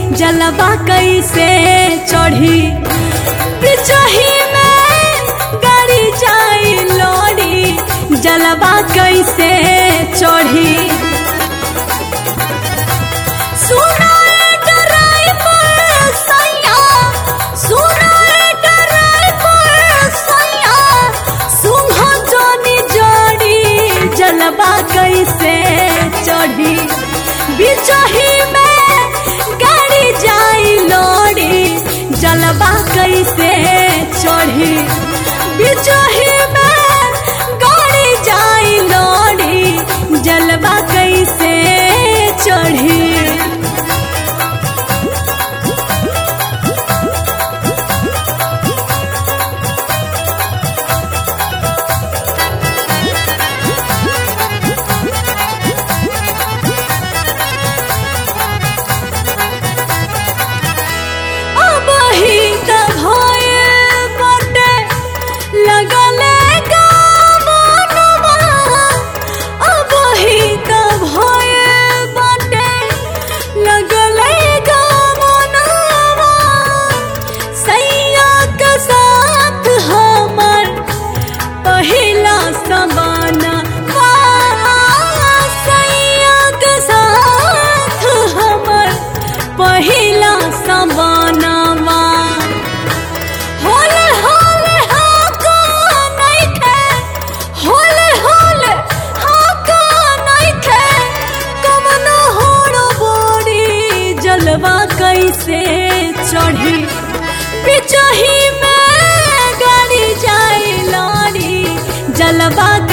जलवा कैसे चढ़ी बिचही में गाड़ी जाई लड़ी जलवा कैसे चढ़ी जलवा कैसे चढ़ी बिचही में गाड़ी जाई लड़ी जलवा कैसे चढ़ी बिचही में गाड़ी जाई लड़ी जलवा कैसे चढ़ी पहिला सवानावा होले होले हाको नइखे होले होले हाको नइखे कवनो होड़ बोड़ी जलवा कैसे चढ़ी बिचही में गाड़ी जाई लड़ी जलवा